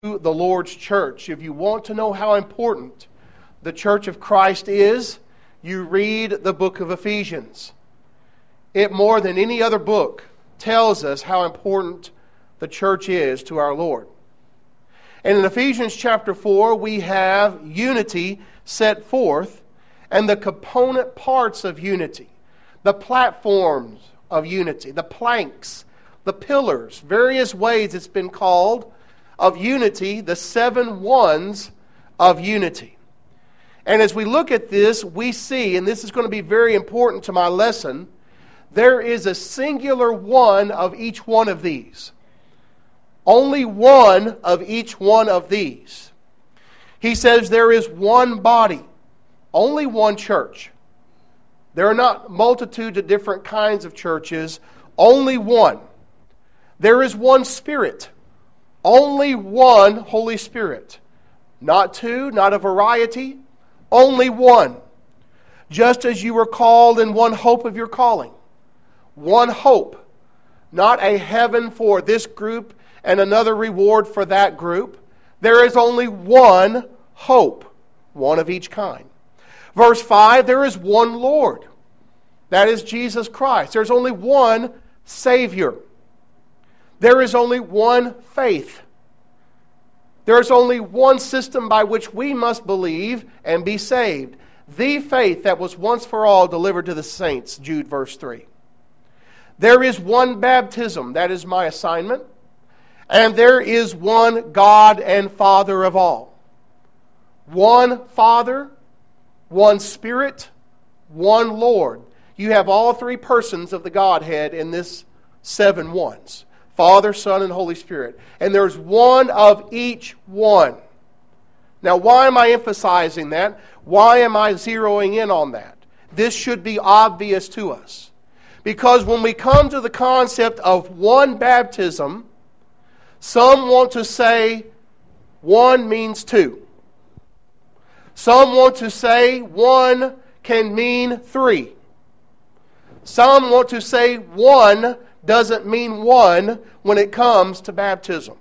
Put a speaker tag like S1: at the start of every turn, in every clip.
S1: the Lord's church. If you want to know how important the church of Christ is, you read the book of Ephesians. It, more than any other book, tells us how important the church is to our Lord. And in Ephesians chapter 4, we have unity set forth and the component parts of unity, the platforms of unity, the planks, the pillars, various ways it's been called, of unity, the 7 ones of unity. And as we look at this, we see, and this is going to be very important to my lesson, there is a singular one of each one of these. Only one of each one of these. He says there is one body, only one church. There are not multitudes of different kinds of churches, only one. There is one Spirit, only one Holy Spirit. Not two, not a variety, only one. Just as you were called in one hope of your calling. One hope. Not a heaven for this group and another reward for that group. There is only one hope, one of each kind. Verse 5, there is one Lord. That is Jesus Christ. There's only one Savior. There is only one faith. There is only one system by which we must believe and be saved. The faith that was once for all delivered to the saints, Jude verse 3. There is one baptism, that is my assignment. And there is one God and Father of all. One Father, one Spirit, one Lord. You have all 3 persons of the Godhead in this 7 ones. Father, Son, and Holy Spirit. And there's one of each one. Now, why am I emphasizing that? Why am I zeroing in on that? This should be obvious to us. Because when we come to the concept of one baptism, some want to say 1 means 2. Some want to say 1 can mean 3. Some want to say 1 doesn't mean 1 when it comes to baptism.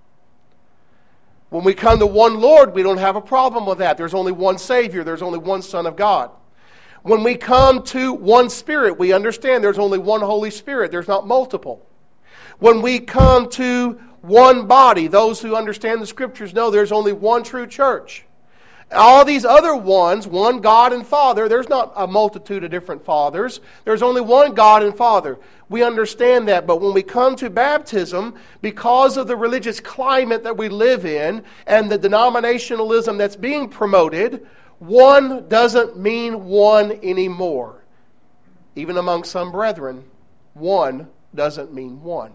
S1: When we come to one Lord, we don't have a problem with that. There's only one Savior. There's only one Son of God. When we come to one Spirit, we understand there's only one Holy Spirit. There's not multiple. When we come to one body, those who understand the Scriptures know there's only one true church. All these other ones, one God and Father, there's not a multitude of different fathers. There's only one God and Father. We understand that, but when we come to baptism, because of the religious climate that we live in and the denominationalism that's being promoted, 1 doesn't mean 1 anymore. Even among some brethren, 1 doesn't mean 1.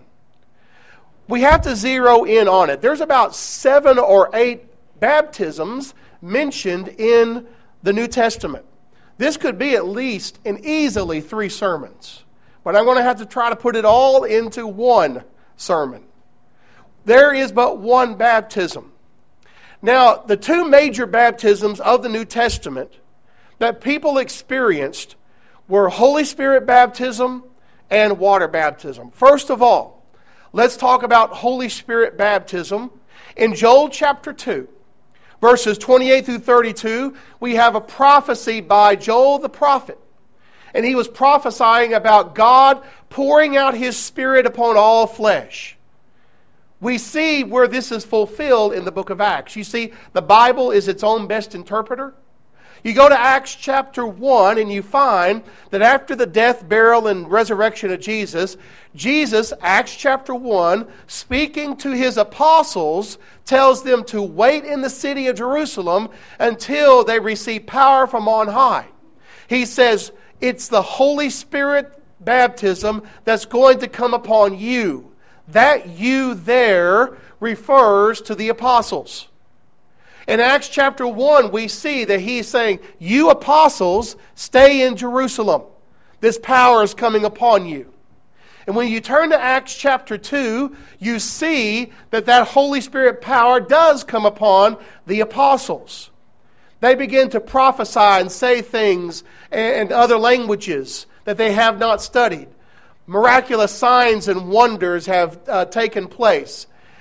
S1: We have to zero in on it. There's about 7 or 8 baptisms mentioned in the New Testament. This could be at least and easily 3 sermons. But I'm going to have to try to put it all into one sermon. There is but one baptism. Now, the 2 major baptisms of the New Testament that people experienced were Holy Spirit baptism and water baptism. First of all, let's talk about Holy Spirit baptism. In Joel chapter 2, verses 28 through 32, we have a prophecy by Joel the prophet. And he was prophesying about God pouring out His Spirit upon all flesh. We see where this is fulfilled in the book of Acts. You see, the Bible is its own best interpreter. You go to Acts chapter 1 and you find that after the death, burial, and resurrection of Jesus, Acts chapter 1, speaking to His apostles, tells them to wait in the city of Jerusalem until they receive power from on high. He says, it's the Holy Spirit baptism that's going to come upon you. That you there refers to the apostles. In Acts chapter 1, we see that He's saying, you apostles, stay in Jerusalem. This power is coming upon you. And when you turn to Acts chapter 2, you see that Holy Spirit power does come upon the apostles. They begin to prophesy and say things and other languages that they have not studied. Miraculous signs and wonders have taken place.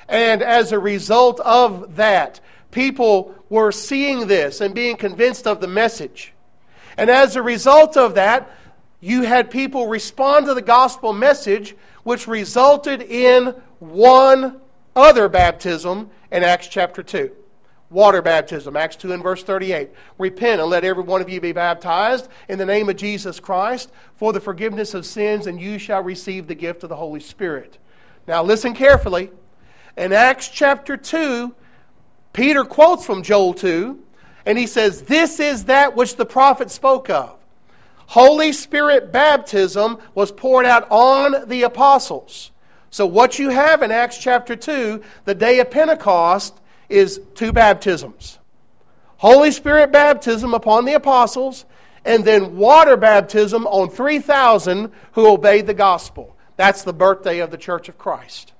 S1: And as a result of that, people were seeing this and being convinced of the message. And as a result of that, you had people respond to the gospel message, which resulted in one other baptism in Acts chapter 2. Water baptism, Acts 2 and verse 38. Repent and let every one of you be baptized in the name of Jesus Christ for the forgiveness of sins, and you shall receive the gift of the Holy Spirit. Now listen carefully. In Acts chapter 2, Peter quotes from Joel 2, and he says, "This is that which the prophet spoke of. Holy Spirit baptism was poured out on the apostles." So what you have in Acts chapter 2, the day of Pentecost, is two baptisms. Holy Spirit baptism upon the apostles, and then water baptism on 3,000 who obeyed the gospel. That's the birthday of the Church of Christ.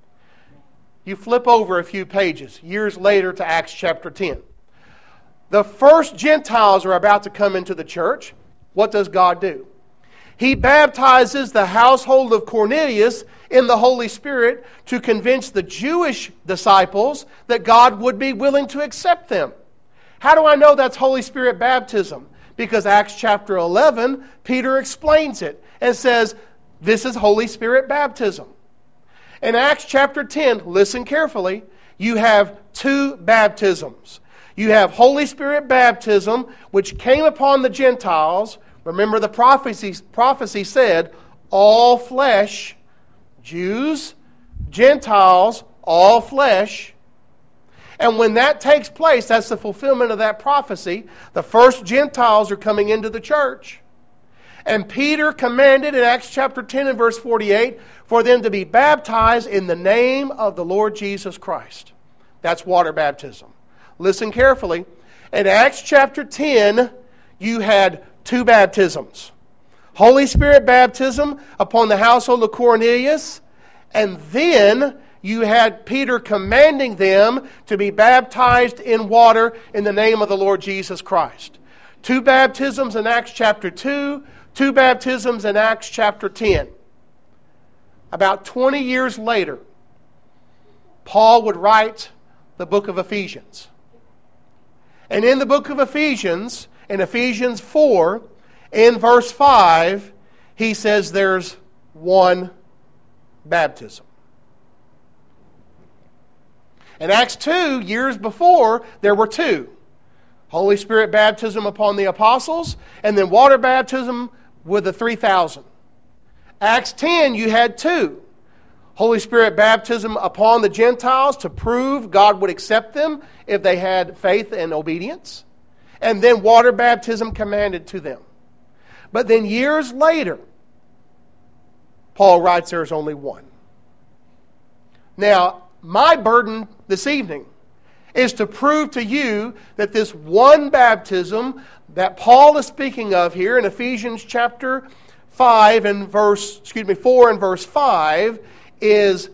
S1: You flip over a few pages, years later, to Acts chapter 10. The first Gentiles are about to come into the church. What does God do? He baptizes the household of Cornelius in the Holy Spirit to convince the Jewish disciples that God would be willing to accept them. How do I know that's Holy Spirit baptism? Because Acts chapter 11, Peter explains it and says, this is Holy Spirit baptism. In Acts chapter 10, listen carefully, you have two baptisms. You have Holy Spirit baptism, which came upon the Gentiles. Remember, the prophecy said, all flesh, Jews, Gentiles, all flesh. And when that takes place, that's the fulfillment of that prophecy. The first Gentiles are coming into the church. And Peter commanded in Acts chapter 10 and verse 48 for them to be baptized in the name of the Lord Jesus Christ. That's water baptism. Listen carefully. In Acts chapter 10, you had two baptisms. Holy Spirit baptism upon the household of Cornelius, and then you had Peter commanding them to be baptized in water in the name of the Lord Jesus Christ. Two baptisms in Acts chapter 2, two baptisms in Acts chapter 10. About 20 years later, Paul would write the book of Ephesians. And in the book of Ephesians, in Ephesians 4, in verse 5, he says there's one baptism. In Acts 2, years before, there were two. Holy Spirit baptism upon the apostles, and then water baptism with the 3,000. Acts 10, you had two. Holy Spirit baptism upon the Gentiles to prove God would accept them if they had faith and obedience. And then water baptism commanded to them. But then years later, Paul writes there's only one. Now, my burden this evening is to prove to you that this one baptism that Paul is speaking of here in Ephesians chapter 4 and verse 5 is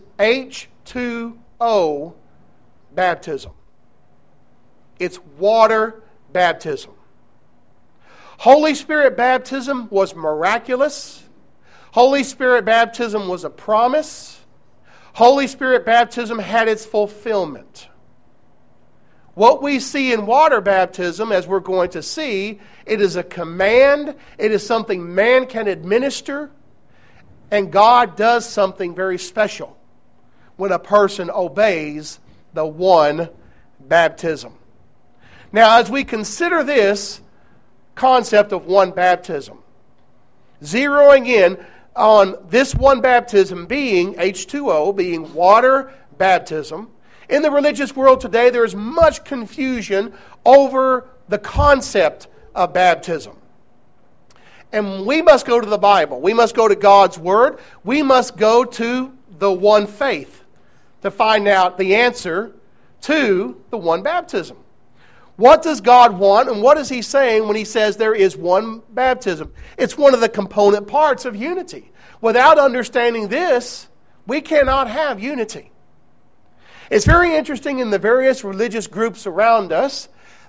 S1: H2O baptism. It's water baptism. Holy Spirit baptism was miraculous. Holy Spirit baptism was a promise. Holy Spirit baptism had its fulfillment. What we see in water baptism, as we're going to see, it is a command. It is something man can administer. And God does something very special when a person obeys the one baptism. Now, as we consider this concept of one baptism, zeroing in on this one baptism being H2O, being water baptism, in the religious world today there is much confusion over the concept of baptism. And we must go to the Bible. We must go to God's Word. We must go to the one faith to find out the answer to the one baptism. What does God want, and what is He saying when He says there is one baptism? It's one of the component parts of unity. Without understanding this, we cannot have unity. It's very interesting in the various religious groups around us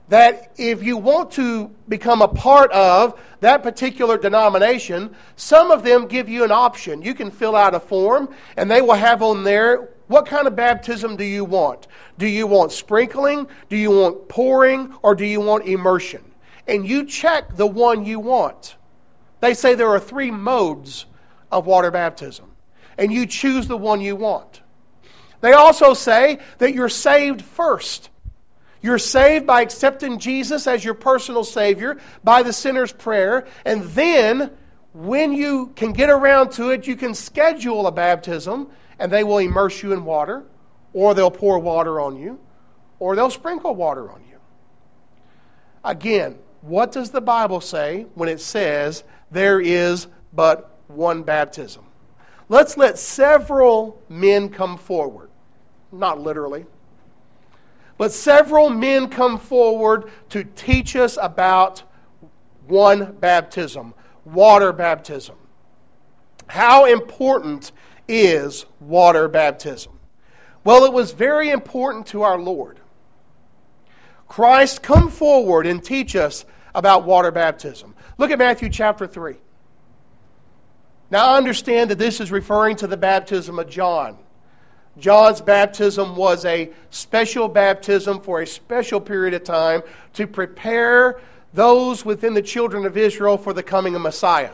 S1: that if you want to become a part of that particular denomination, some of them give you an option. You can fill out a form, and they will have on there, what kind of baptism do you want? Do you want sprinkling? Do you want pouring? Or do you want immersion? And you check the one you want. They say there are 3 modes of water baptism, and you choose the one you want. They also say that you're saved first. You're saved by accepting Jesus as your personal Savior by the sinner's prayer, and then when you can get around to it, you can schedule a baptism, and they will immerse you in water, or they'll pour water on you, or they'll sprinkle water on you. Again, what does the Bible say when it says there is but one baptism? Let's let several men come forward. Not literally. But several men come forward to teach us about one baptism, water baptism. How important is water baptism? Well, it was very important to our Lord. Christ, come forward and teach us about water baptism. Look at Matthew chapter 3. Now, I understand that this is referring to the baptism of John. John's baptism was a special baptism for a special period of time to prepare those within the children of Israel for the coming of Messiah.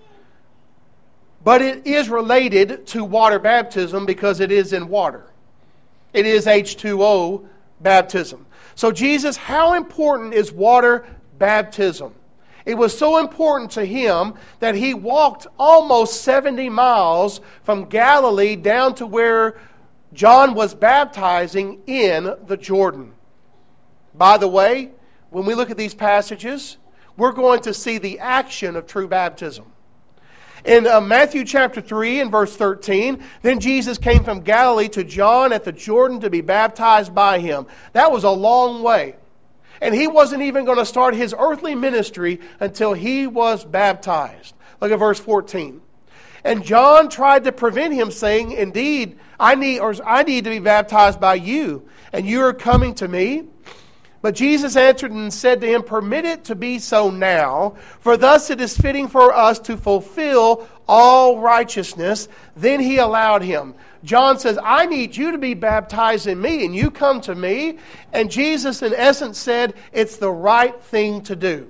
S1: But it is related to water baptism because it is in water. It is H2O baptism. So Jesus, how important is water baptism? It was so important to him that he walked almost 70 miles from Galilee down to where John was baptizing in the Jordan. By the way, when we look at these passages, we're going to see the action of true baptism. In Matthew chapter 3 and verse 13, then Jesus came from Galilee to John at the Jordan to be baptized by him. That was a long way. And he wasn't even going to start his earthly ministry until he was baptized. Look at verse 14. And John tried to prevent him, saying, "Indeed, I need to be baptized by you, and you are coming to me?" But Jesus answered and said to him, "Permit it to be so now, for thus it is fitting for us to fulfill all righteousness." Then he allowed him. John says, "I need you to be baptized in me, and you come to me." And Jesus, in essence, said, "It's the right thing to do."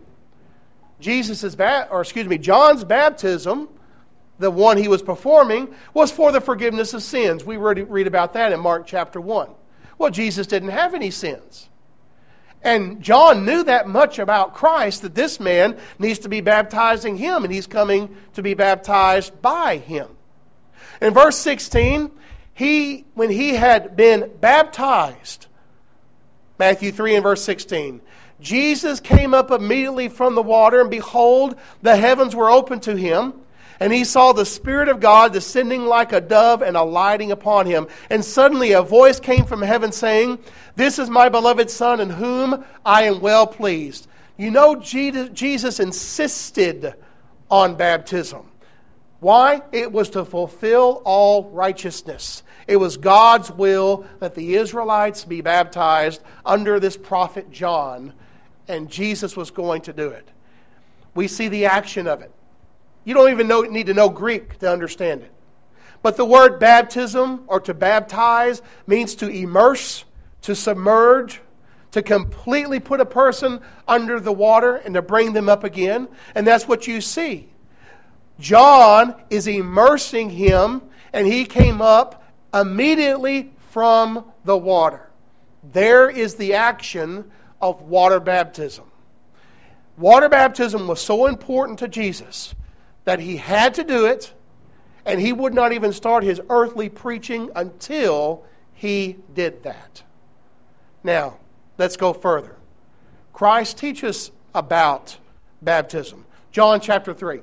S1: John's baptism, the one he was performing, was for the forgiveness of sins. We read about that in Mark chapter 1. Well, Jesus didn't have any sins. And John knew that much about Christ, that this man needs to be baptizing him, and he's coming to be baptized by him. In verse 16, when he had been baptized, Matthew 3 and verse 16, Jesus came up immediately from the water, and behold, the heavens were opened to him. And he saw the Spirit of God descending like a dove and alighting upon him. And suddenly a voice came from heaven saying, "This is my beloved Son, in whom I am well pleased." You know, Jesus insisted on baptism. Why? It was to fulfill all righteousness. It was God's will that the Israelites be baptized under this prophet John, and Jesus was going to do it. We see the action of it. You don't even need to know Greek to understand it. But the word baptism, or to baptize, means to immerse, to submerge, to completely put a person under the water and to bring them up again. And that's what you see. John is immersing him, and he came up immediately from the water. There is the action of water baptism. Water baptism was so important to Jesus that he had to do it, and he would not even start his earthly preaching until he did that. Now, let's go further. Christ teaches about baptism. John chapter 3.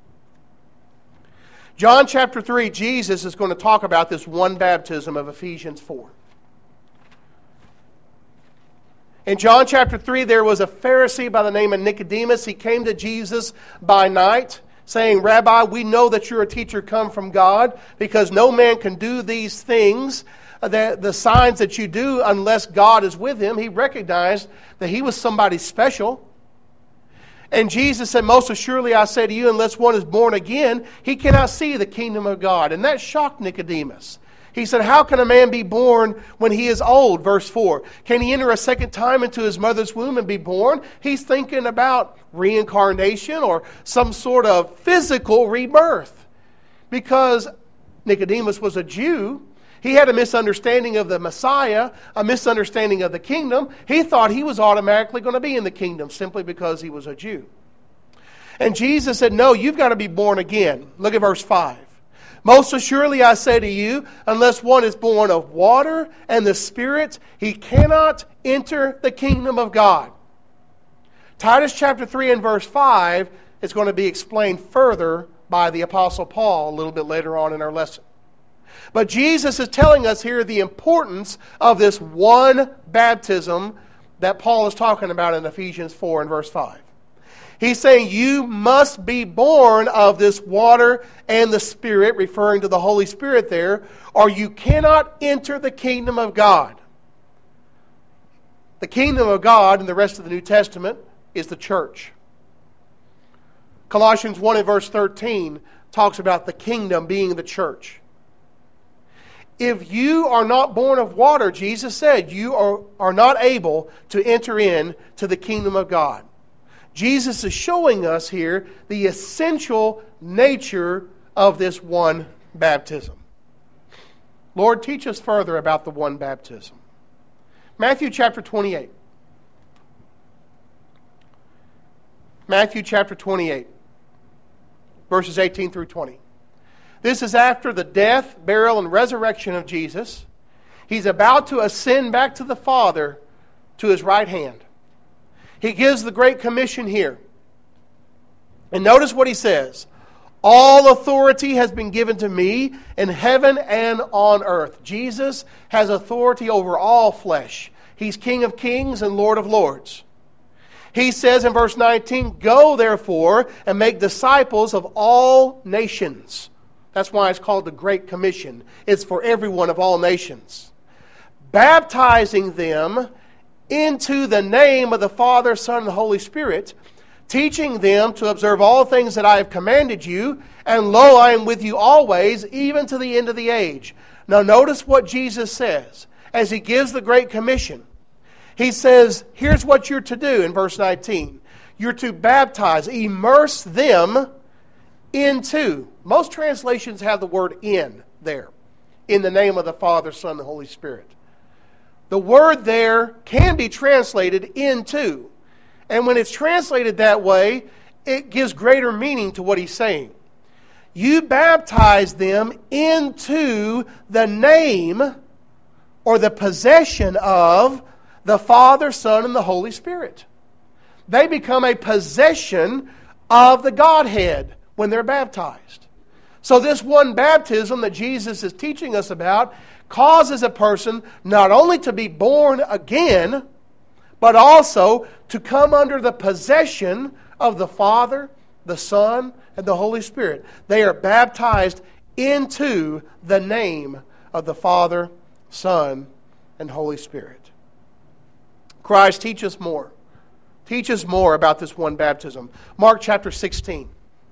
S1: John chapter 3, Jesus is going to talk about this one baptism of Ephesians 4. In John chapter 3, there was a Pharisee by the name of Nicodemus. He came to Jesus by night, saying, "Rabbi, we know that you're a teacher come from God, because no man can do these things the signs that you do unless God is with him. He recognized that he was somebody special. And Jesus said, most assuredly I say to you, unless one is born again, he cannot see the kingdom of God. And that shocked Nicodemus. He said, how can a man be born when he is old? Verse 4. Can he enter a second time into his mother's womb and be born? He's thinking about reincarnation or some sort of physical rebirth. Because Nicodemus was a Jew, he had a misunderstanding of the Messiah, a misunderstanding of the kingdom. He thought he was automatically going to be in the kingdom simply because he was a Jew. And Jesus said, no, you've got to be born again. Look at verse 5. Most assuredly I say to you, unless one is born of water and the Spirit, he cannot enter the kingdom of God. Titus chapter 3 and verse 5 is going to be explained further by the Apostle Paul a little bit later on in our lesson. But Jesus is telling us here the importance of this one baptism that Paul is talking about in Ephesians 4 and verse 5. He's saying you must be born of this water and the Spirit, referring to the Holy Spirit there, or you cannot enter the kingdom of God. The kingdom of God in the rest of the New Testament is the church. Colossians 1 and verse 13 talks about the kingdom being the church. If you are not born of water, Jesus said, you are not able to enter into the kingdom of God. Jesus is showing us here the essential nature of this one baptism. Lord, teach us further about the one baptism. Matthew chapter 28. Matthew chapter 28, verses 18 through 20. This is after the death, burial, and resurrection of Jesus. He's about to ascend back to the Father to his right hand. He gives the Great Commission here. And notice what he says. All authority has been given to me in heaven and on earth. Jesus has authority over all flesh. He's King of kings and Lord of lords. He says in verse 19, go therefore and make disciples of all nations. That's why it's called the Great Commission. It's for everyone of all nations. Baptizing them into the name of the Father, Son, and Holy Spirit, teaching them to observe all things that I have commanded you, and lo, I am with you always, even to the end of the age. Now notice what Jesus says as he gives the Great Commission. He says, here's what you're to do in verse 19. You're to baptize, immerse them into. Most translations have the word in there. In the name of the Father, Son, and the Holy Spirit. The word there can be translated into. And when it's translated that way, it gives greater meaning to what he's saying. You baptize them into the name or the possession of the Father, Son, and the Holy Spirit. They become a possession of the Godhead when they're baptized. So this one baptism that Jesus is teaching us about causes a person not only to be born again, but also to come under the possession of the Father, the Son, and the Holy Spirit. They are baptized into the name of the Father, Son, and Holy Spirit. Christ, teach us more. Teach us more about this one baptism. Mark chapter 16.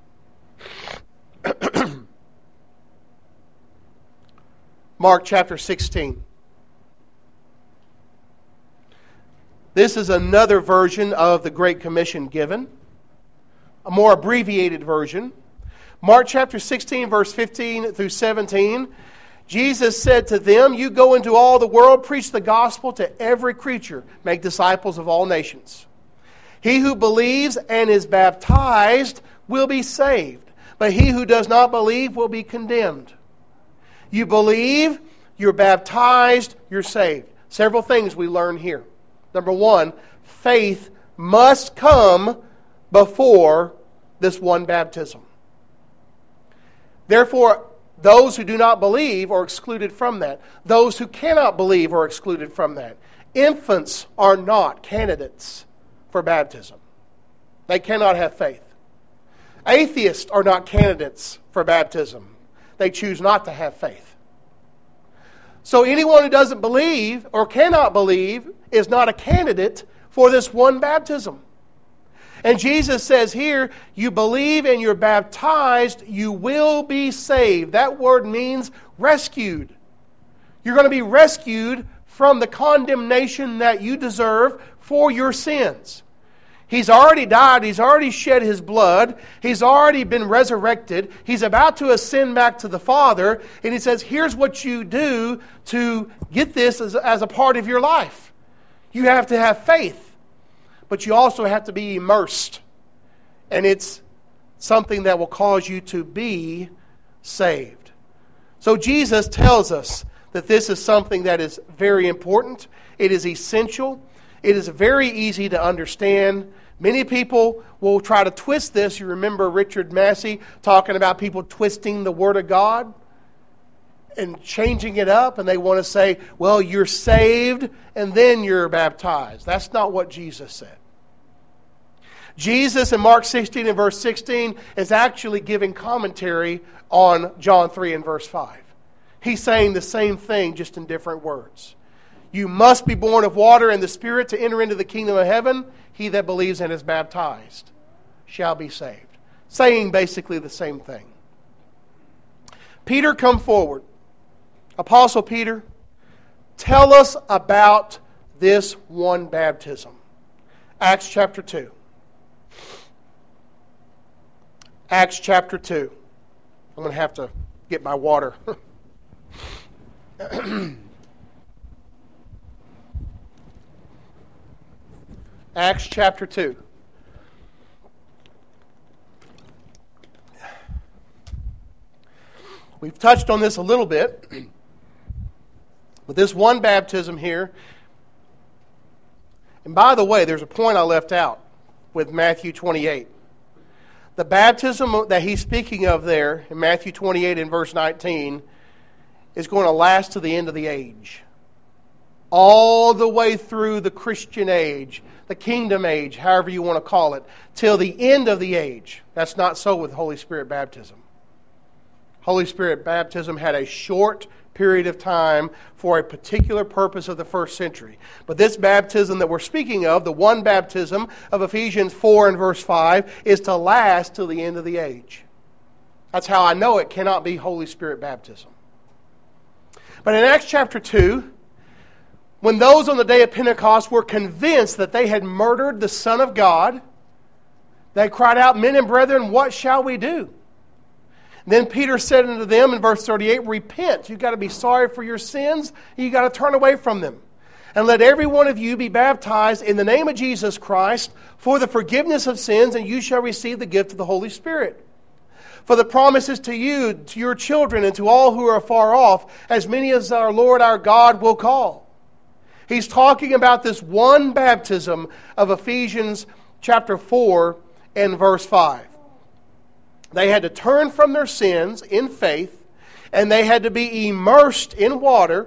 S1: Mark chapter 16. This is another version of the Great Commission given, a more abbreviated version. Mark chapter 16, verse 15 through 17. Jesus said to them, you go into all the world, preach the gospel to every creature, make disciples of all nations. He who believes and is baptized will be saved, but he who does not believe will be condemned. You believe, you're baptized, you're saved. Several things we learn here. Number one, faith must come before this one baptism. Therefore, those who do not believe are excluded from that. Those who cannot believe are excluded from that. Infants are not candidates for baptism. They cannot have faith. Atheists are not candidates for baptism. They choose not to have faith. So anyone who doesn't believe or cannot believe is not a candidate for this one baptism. And Jesus says here, you believe and you're baptized, you will be saved. That word means rescued. You're going to be rescued from the condemnation that you deserve for your sins. He's already died. He's already shed His blood. He's already been resurrected. He's about to ascend back to the Father. And He says, here's what you do to get this as a part of your life. You have to have faith. But you also have to be immersed. And it's something that will cause you to be saved. So Jesus tells us that this is something that is very important. It is essential. It is very easy to understand. Many people will try to twist this. You remember Richard Massey talking about people twisting the Word of God and changing it up, and they want to say, well, you're saved and then you're baptized. That's not what Jesus said. Jesus in Mark 16 and verse 16 is actually giving commentary on John 3 and verse 5. He's saying the same thing, just in different words. You must be born of water and the Spirit to enter into the kingdom of heaven. He that believes and is baptized shall be saved. Saying basically the same thing. Peter, come forward. Apostle Peter, tell us about this one baptism. Acts chapter 2. Acts chapter 2. I'm going to have to get my water. Acts chapter 2. We've touched on this a little bit, but this one baptism here, and by the way, there's a point I left out with Matthew 28. The baptism that he's speaking of there in Matthew 28 and verse 19 is going to last to the end of the age. All the way through the Christian age, the kingdom age, however you want to call it, till the end of the age. That's not so with Holy Spirit baptism. Holy Spirit baptism had a short period of time for a particular purpose of the first century. But this baptism that we're speaking of, the one baptism of Ephesians 4 and verse 5, is to last till the end of the age. That's how I know it cannot be Holy Spirit baptism. But in Acts chapter 2, when those on the day of Pentecost were convinced that they had murdered the Son of God, they cried out, "Men and brethren, what shall we do?" Then Peter said unto them in verse 38, "Repent." You've got to be sorry for your sins. You've got to turn away from them. "And let every one of you be baptized in the name of Jesus Christ for the forgiveness of sins, and you shall receive the gift of the Holy Spirit. For the promise is to you, to your children, and to all who are far off, as many as our Lord our God will call." He's talking about this one baptism of Ephesians chapter 4 and verse 5. They had to turn from their sins in faith, and they had to be immersed in water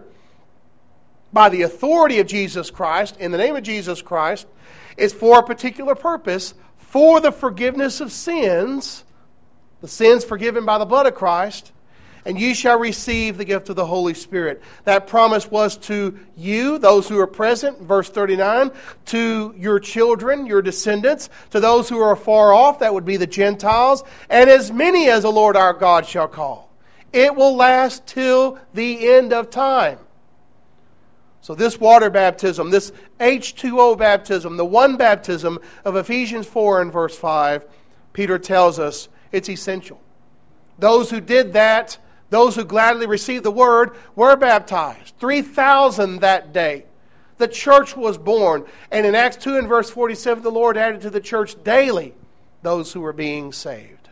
S1: by the authority of Jesus Christ, in the name of Jesus Christ. It's for a particular purpose, for the forgiveness of sins, the sins forgiven by the blood of Christ, and you shall receive the gift of the Holy Spirit. That promise was to you, those who are present, verse 39, to your children, your descendants, to those who are far off, that would be the Gentiles, and as many as the Lord our God shall call. It will last till the end of time. So this water baptism, this H2O baptism, the one baptism of Ephesians 4 and verse 5, Peter tells us it's essential. Those who did that, those who gladly received the word, were baptized. 3,000 that day. The church was born. And in Acts 2 and verse 47, the Lord added to the church daily those who were being saved.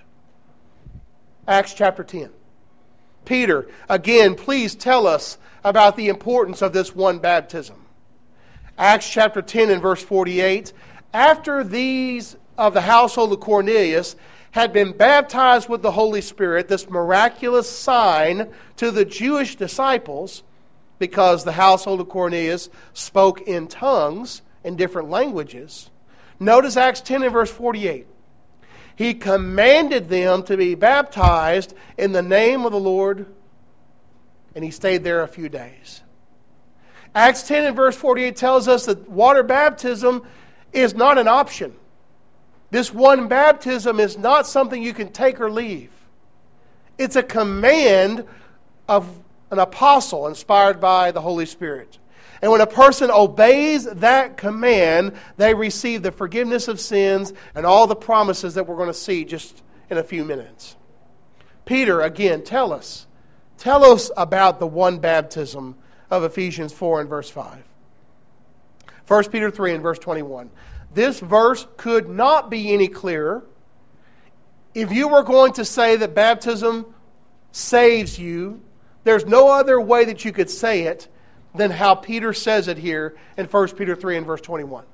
S1: Acts chapter 10. Peter, again, please tell us about the importance of this one baptism. Acts chapter 10 and verse 48. After these of the household of Cornelius had been baptized with the Holy Spirit, this miraculous sign to the Jewish disciples, because the household of Cornelius spoke in tongues, in different languages. Notice Acts 10 and verse 48. He commanded them to be baptized in the name of the Lord And he stayed there a few days. Acts 10 and verse 48 tells us that water baptism is not an option. This one baptism is not something you can take or leave. It's a command of an apostle inspired by the Holy Spirit. And when a person obeys that command, they receive the forgiveness of sins and all the promises that we're going to see just in a few minutes. Peter, again, tell us about the one baptism of Ephesians 4 and verse 5. 1 Peter 3 and verse 21. This verse could not be any clearer. If you were going to say that baptism saves you, there's no other way that you could say it than how Peter says it here in 1 Peter 3 and verse 21.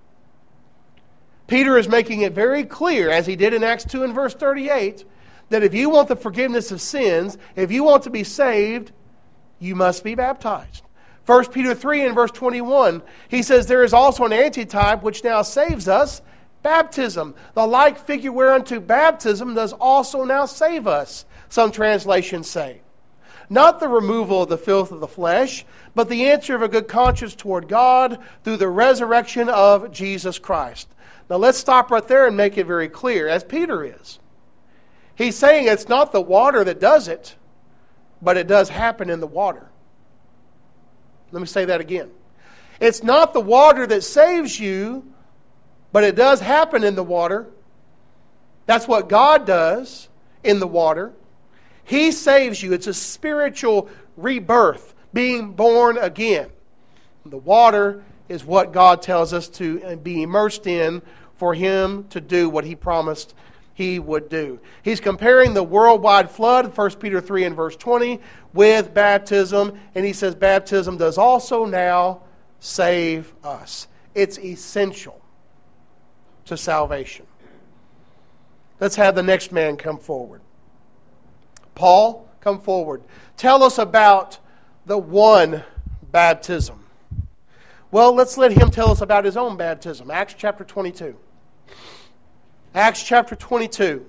S1: Peter is making it very clear, as he did in Acts 2 and verse 38, that if you want the forgiveness of sins, if you want to be saved, you must be baptized. 1 Peter 3 and verse 21, he says, there is also an antitype which now saves us, baptism. The like figure whereunto baptism does also now save us, some translations say. Not the removal of the filth of the flesh, but the answer of a good conscience toward God through the resurrection of Jesus Christ. Now let's stop right there and make it very clear, as Peter is. He's saying it's not the water that does it, but it does happen in the water. Let me say that again. It's not the water that saves you, but it does happen in the water. That's what God does in the water. He saves you. It's a spiritual rebirth, being born again. The water is what God tells us to be immersed in for Him to do what He promised He would do. He's comparing the worldwide flood, 1 Peter 3 and verse 20, with baptism. And he says baptism does also now save us. It's essential to salvation. Let's have the next man come forward. Paul, come forward. Tell us about the one baptism. Well, let's let him tell us about his own baptism. Acts chapter 22. Acts chapter 22.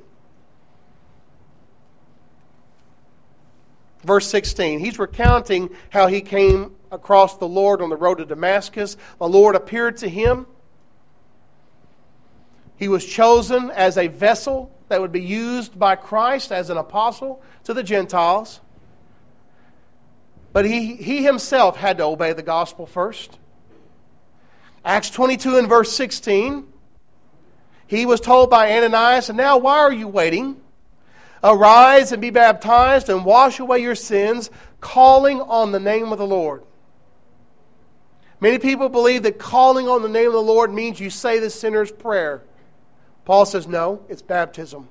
S1: Verse 16. He's recounting how he came across the Lord on the road to Damascus. The Lord appeared to him. He was chosen as a vessel that would be used by Christ as an apostle to the Gentiles. But he himself had to obey the gospel first. Acts 22 and verse 16. He was told by Ananias, and now why are you waiting? Arise and be baptized and wash away your sins, calling on the name of the Lord. Many people believe that calling on the name of the Lord means you say the sinner's prayer. Paul says, no, it's baptism.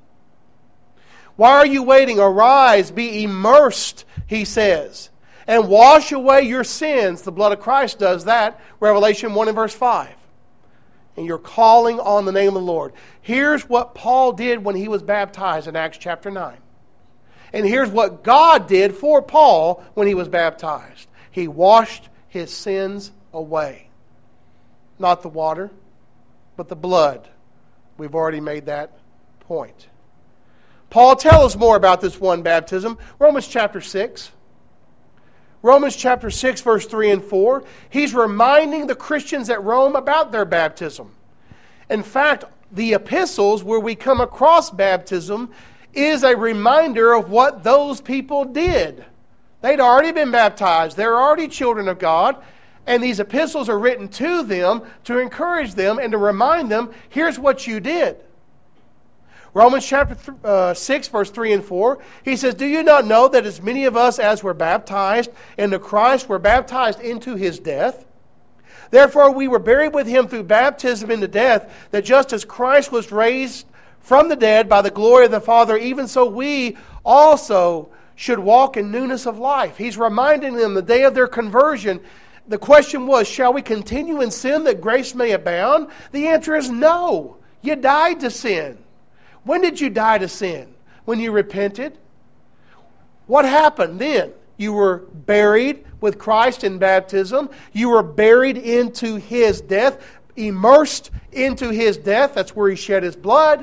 S1: Why are you waiting? Arise, be immersed, he says, and wash away your sins. The blood of Christ does that. Revelation 1 and verse 5. And you're calling on the name of the Lord. Here's what Paul did when he was baptized in Acts chapter 9. And here's what God did for Paul when he was baptized. He washed his sins away. Not the water, but the blood. We've already made that point. Paul, tell us more about this one baptism. Romans chapter 6. Romans chapter 6, verse 3 and 4. He's reminding the Christians at Rome about their baptism. In fact, the epistles where we come across baptism is a reminder of what those people did. They'd already been baptized. They're already children of God. And these epistles are written to them to encourage them and to remind them, here's what you did. Romans chapter 6, verse 3 and 4, he says, do you not know that as many of us as were baptized into Christ were baptized into His death? Therefore we were buried with Him through baptism into death, that just as Christ was raised from the dead by the glory of the Father, even so we also should walk in newness of life. He's reminding them the day of their conversion. The question was, shall we continue in sin that grace may abound? The answer is no. You died to sin. When did you die to sin? When you repented? What happened then? You were buried with Christ in baptism. You were buried into His death, immersed into His death. That's where He shed His blood.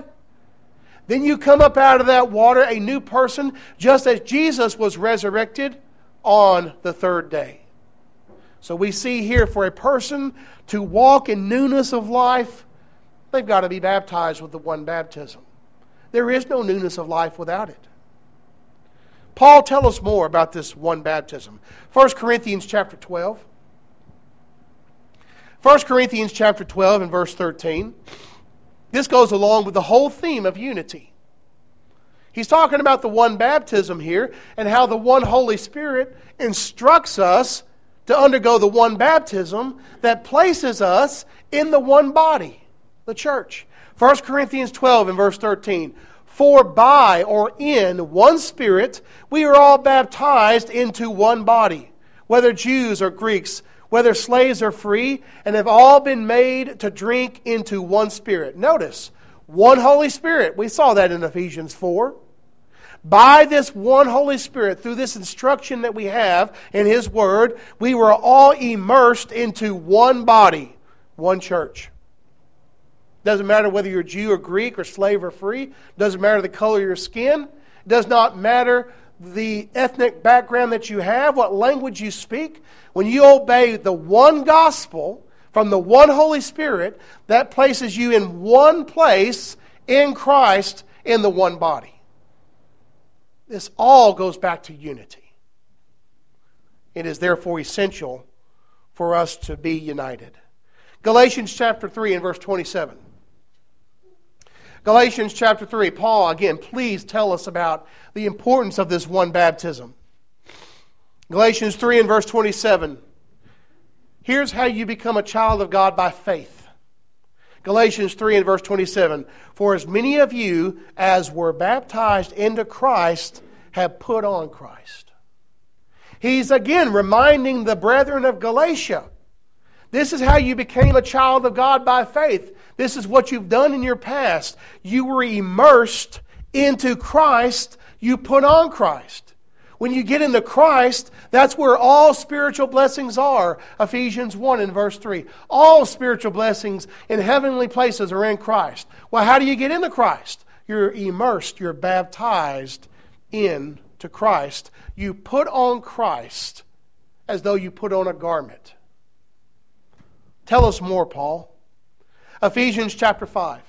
S1: Then you come up out of that water, a new person, just as Jesus was resurrected on the third day. So we see here, for a person to walk in newness of life, they've got to be baptized with the one baptism. There is no newness of life without it. Paul, tell us more about this one baptism. 1 Corinthians chapter 12. 1 Corinthians chapter 12 and verse 13. This goes along with the whole theme of unity. He's talking about the one baptism here and how the one Holy Spirit instructs us to undergo the one baptism that places us in the one body, the church. 1 Corinthians 12 and verse 13. For by or in one Spirit we are all baptized into one body, whether Jews or Greeks, whether slaves or free, and have all been made to drink into one Spirit. Notice, one Holy Spirit. We saw that in Ephesians 4. By this one Holy Spirit, through this instruction that we have in His Word, we were all immersed into one body, one church. Doesn't matter whether you're Jew or Greek or slave or free. Doesn't matter the color of your skin. Does not matter the ethnic background that you have, what language you speak. When you obey the one gospel from the one Holy Spirit, that places you in one place in Christ in the one body. This all goes back to unity. It is therefore essential for us to be united. Galatians chapter 3 and verse 27. Galatians chapter 3. Paul, again, please tell us about the importance of this one baptism. Galatians 3 and verse 27. Here's how you become a child of God by faith. Galatians 3 and verse 27. For as many of you as were baptized into Christ have put on Christ. He's again reminding the brethren of Galatia. This is how you became a child of God by faith. This is what you've done in your past. You were immersed into Christ. You put on Christ. When you get into Christ, that's where all spiritual blessings are. Ephesians 1 and verse 3. All spiritual blessings in heavenly places are in Christ. Well, how do you get into Christ? You're immersed. You're baptized into Christ. You put on Christ as though you put on a garment. Tell us more, Paul. Ephesians chapter 5.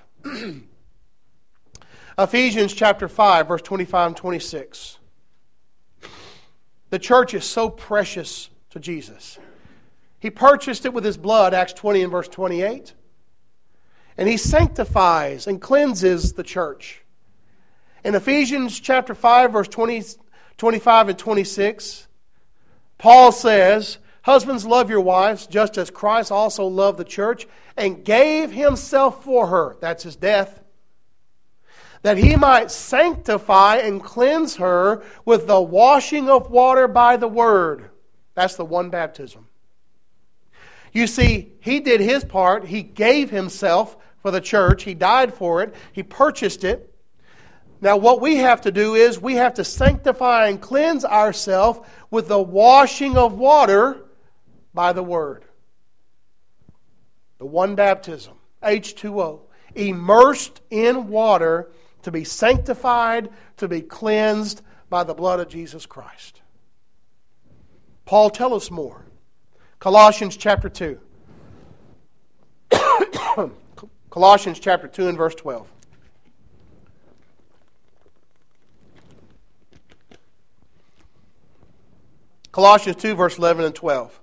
S1: Ephesians chapter 5, verse 25 and 26. The church is so precious to Jesus. He purchased it with His blood, Acts 20 and verse 28. And He sanctifies and cleanses the church. In Ephesians chapter 5, verse 25 and 26, Paul says, husbands, love your wives, just as Christ also loved the church and gave Himself for her. That's His death. That He might sanctify and cleanse her with the washing of water by the Word. That's the one baptism. You see, He did His part. He gave Himself for the church. He died for it. He purchased it. Now what we have to do is we have to sanctify and cleanse ourselves with the washing of water by the Word. The one baptism, H2O, immersed in water to be sanctified, to be cleansed by the blood of Jesus Christ. Paul, tell us more. Colossians chapter 2. Colossians chapter 2 and verse 12. Colossians 2, verse 11 and 12.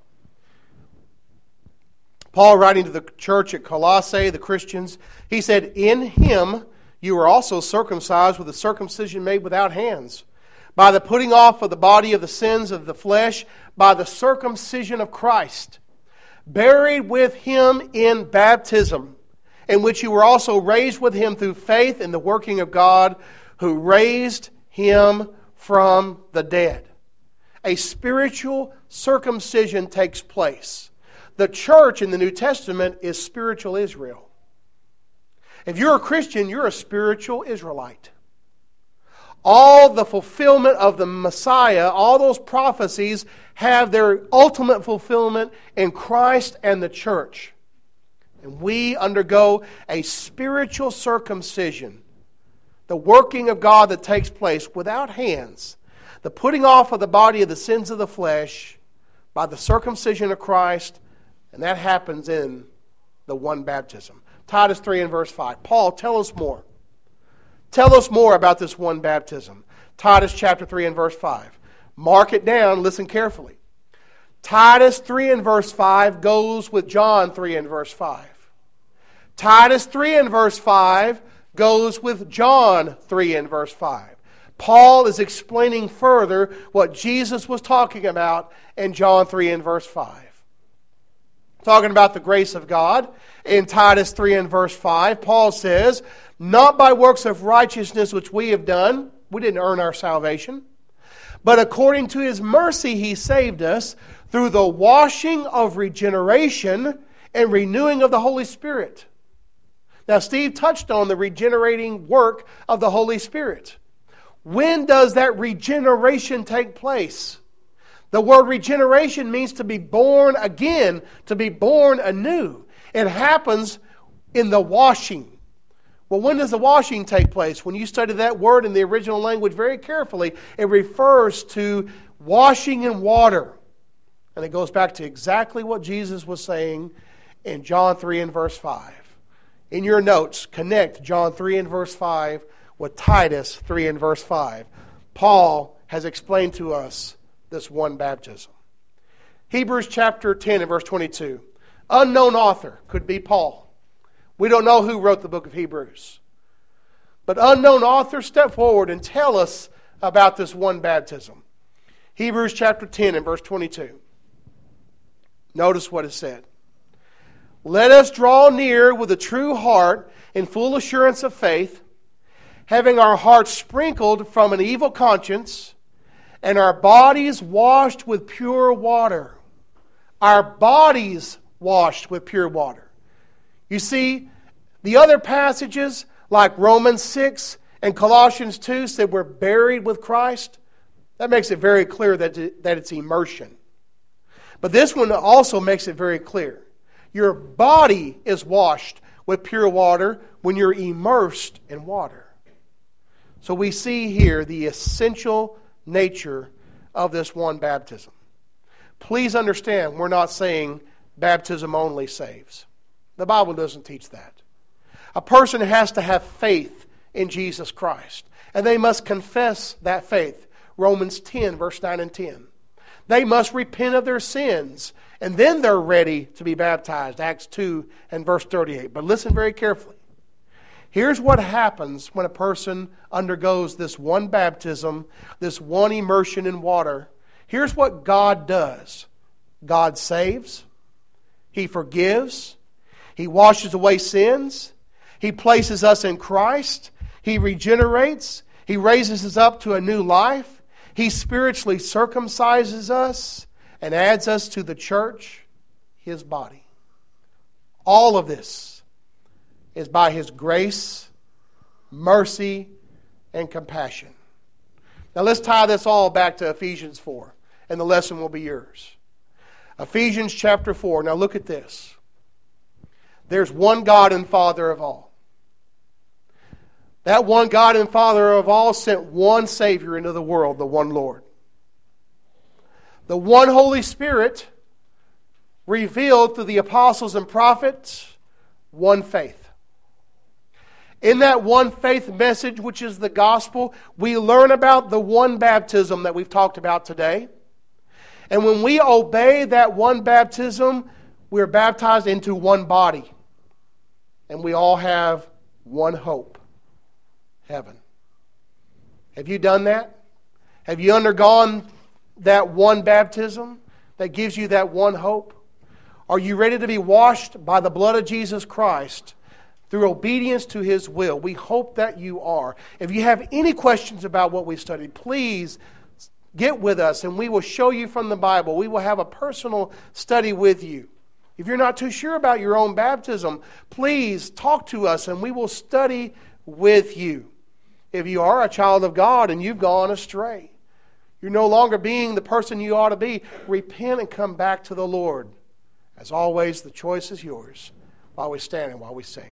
S1: Paul, writing to the church at Colossae, the Christians, he said, in Him you were also circumcised with a circumcision made without hands, by the putting off of the body of the sins of the flesh, by the circumcision of Christ, buried with Him in baptism, in which you were also raised with Him through faith in the working of God, who raised Him from the dead. A spiritual circumcision takes place. The church in the New Testament is spiritual Israel. If you're a Christian, you're a spiritual Israelite. All the fulfillment of the Messiah, all those prophecies have their ultimate fulfillment in Christ and the church. And we undergo a spiritual circumcision, the working of God that takes place without hands, the putting off of the body of the sins of the flesh by the circumcision of Christ, and that happens in the one baptism. Titus 3 and verse 5. Paul, tell us more. Tell us more about this one baptism. Titus chapter 3 and verse 5. Mark it down, listen carefully. Titus 3 and verse 5 goes with John 3 and verse 5. Titus 3 and verse 5 goes with John 3 and verse 5. Paul is explaining further what Jesus was talking about in John 3 and verse 5. Talking about the grace of God, in Titus 3 and verse 5, Paul says, not by works of righteousness which we have done, we didn't earn our salvation, but according to His mercy He saved us through the washing of regeneration and renewing of the Holy Spirit. Now, Steve touched on the regenerating work of the Holy Spirit. When does that regeneration take place? The word regeneration means to be born again, to be born anew. It happens in the washing. Well, when does the washing take place? When you study that word in the original language very carefully, it refers to washing in water. And it goes back to exactly what Jesus was saying in John 3 and verse 5. In your notes, connect John 3 and verse 5 with Titus 3 and verse 5. Paul has explained to us this one baptism. Hebrews chapter 10 and verse 22. Unknown author, could be Paul. We don't know who wrote the book of Hebrews. But unknown author, step forward and tell us about this one baptism. Hebrews chapter 10 and verse 22. Notice what it said. Let us draw near with a true heart in full assurance of faith, having our hearts sprinkled from an evil conscience and our bodies washed with pure water. Our bodies washed with pure water. You see, the other passages like Romans 6 and Colossians 2 said we're buried with Christ. That makes it very clear that it's immersion. But this one also makes it very clear. Your body is washed with pure water when you're immersed in water. So we see here the essential nature of this one baptism. Please understand, we're not saying baptism only saves. The Bible doesn't teach that. A person has to have faith in Jesus Christ, and they must confess that faith. Romans 10, verse 9 and 10. They must repent of their sins, and then they're ready to be baptized. Acts 2 and verse 38. But listen very carefully. Here's what happens when a person undergoes this one baptism, this one immersion in water. Here's what God does. God saves. He forgives. He washes away sins. He places us in Christ. He regenerates. He raises us up to a new life. He spiritually circumcises us and adds us to the church, His body. All of this is by His grace, mercy, and compassion. Now let's tie this all back to Ephesians 4, and the lesson will be yours. Ephesians chapter 4. Now look at this. There's one God and Father of all. That one God and Father of all sent one Savior into the world, the one Lord. The one Holy Spirit revealed through the apostles and prophets one faith. In that one faith message, which is the gospel, we learn about the one baptism that we've talked about today. And when we obey that one baptism, we're baptized into one body. And we all have one hope. Heaven. Have you done that? Have you undergone that one baptism that gives you that one hope? Are you ready to be washed by the blood of Jesus Christ through obedience to His will? We hope that you are. If you have any questions about what we studied, please get with us and we will show you from the Bible. We will have a personal study with you. If you're not too sure about your own baptism, please talk to us and we will study with you. If you are a child of God and you've gone astray, you're no longer being the person you ought to be, repent and come back to the Lord. As always, the choice is yours while we stand and while we sing.